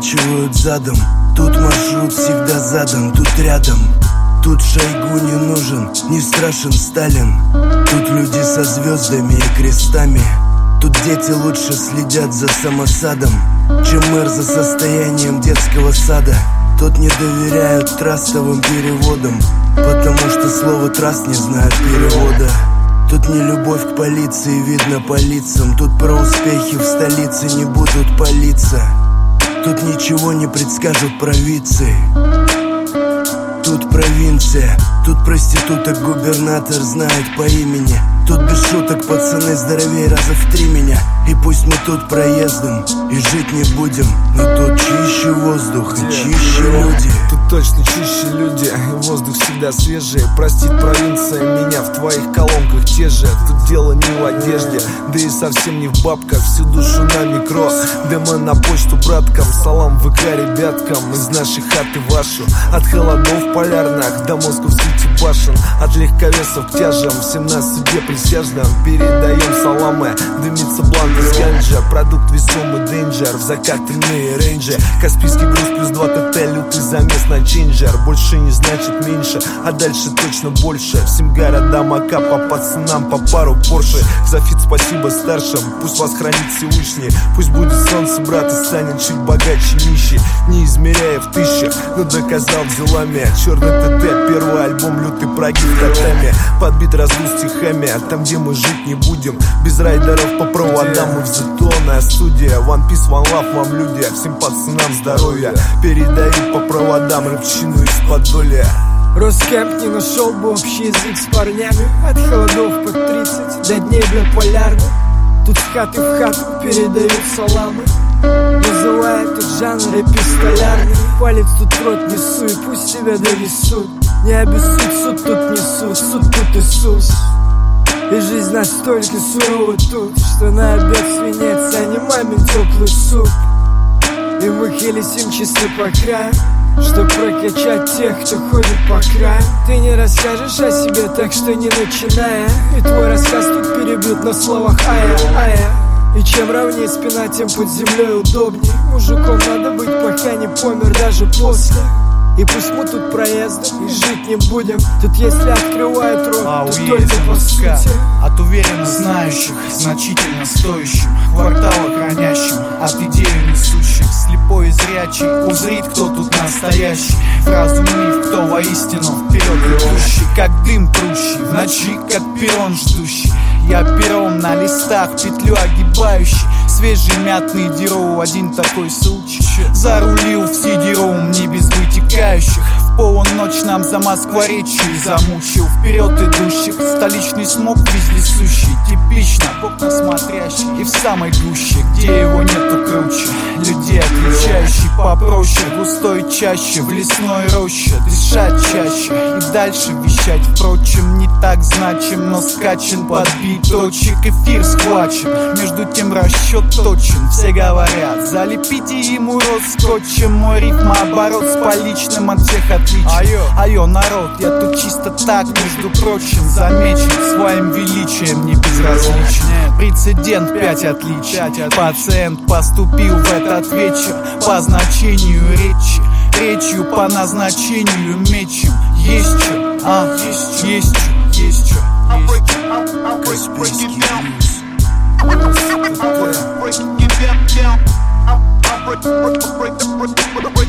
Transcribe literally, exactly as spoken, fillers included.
поворачивают задом. Тут маршрут всегда задан, тут рядом. Тут Шойгу не нужен, не страшен Сталин. Тут люди со звездами и крестами. Тут дети лучше следят за самосадом, чем мэр за состоянием детского сада. Тут не доверяют трастовым переводам, потому что слово траст не знает перевода. Тут не любовь к полиции видно по лицам. Тут про успехи в столице не будут палиться. Тут ничего не предскажут провидцы. Тут провинция, тут проституток губернатор знает по имени. Тут без шуток пацаны здоровее раза в три меня. И пусть мы тут проездом и жить не будем, но тут чище воздух и чище люди. Тут точно чище люди, и воздух всегда свежий. Простит провинция меня, в твоих колонках те же. Тут дело не в одежде, да и совсем не в бабках. Всю душу на микро, демо на почту браткам. Салам ВК ребяткам, из нашей хаты вашу. От холодов полярных до московских башен. От легковесов к тяжам, всем на суде присяжным передаем саламы. Дымится бланк из ганджа, продукт весомый денджер. В закатанные рейнджи, Каспийский груз плюс два ТТ, лютый замес на ченджер. Больше не значит меньше, а дальше точно больше. Всем городам АК, по пацанам по пару Порше. Зафит спасибо старшим, пусть вас хранит Всевышний. Пусть будет солнце, брат, и станет чуть богаче нищий. Не измеряя в тысячах, но доказал взялами. Черный ТТ, первый альбом, лютый прогиб татами. Подбит разгруз стихами, там где мы жить не будем. Без райдеров по проводам мы в зетонная студия. One Piece, One Love, вам люди, всем пацанам здоровья. Передаю по проводам рыбчину из Подолья. Роскэмп не нашел бы общий язык с парнями. От холодов под тридцать до дней бля полярных. Тут с хаты в хату передают саламы. Называют этот жанр эпистолярный. Палец тут в рот несу, и пусть тебя довесут. Не обессудь, суд тут несут, суд тут Иисус. И жизнь настолько сурова тут, что на обед свинец, а не мамин теплый суп. И мы хелесим чисто по краю, чтоб прокачать тех, кто ходит по краю. Ты не расскажешь о себе, так что не начиная. И твой рассказ тут перебьют на словах ая, ая. И чем ровнее спина, тем под землей удобней. Мужиком надо быть, пока не помер даже после. И пусть мы тут проездом и жить не будем. Тут если открывают рот, а то только по сути. От уверенно знающих, значительно стоящим, квартал охранящим, от идеи несущих. Слепой и зрячий узрит, кто тут настоящий. Фразу миф, кто воистину вперед идущий. Как дым прущий, в ночи, как перрон ждущий. Я пером на листах, петлю огибающий. Свежий мятный дироу, один такой случай. Зарулил в сидером, не без вытекающих. В полночь нам за Москворечье замучил. Вперед идущих, столичный смог вездесущий. Типично, в окна смотрящий. И в самой гуще, где его нету круче. Людей отличающий попроще. Густой чаще, в лесной роще. Дышать чаще и дальше вещать. Впрочем, не так значим, но скачен подбит точек. Эфир схвачен, между тем расчет точен. Все говорят, залепите ему рот скотчем. Мой ритм оборот с поличным от всех отличий. Айо, айо, народ, я тут чисто так, между прочим, замечен своим величием, не безразличен. Прецедент пять отличий. Пациент поступил в этот вечер по значению речи. Речью по назначению мечем. Есть чё, а, есть, есть чё, есть чё. Каспийский груз.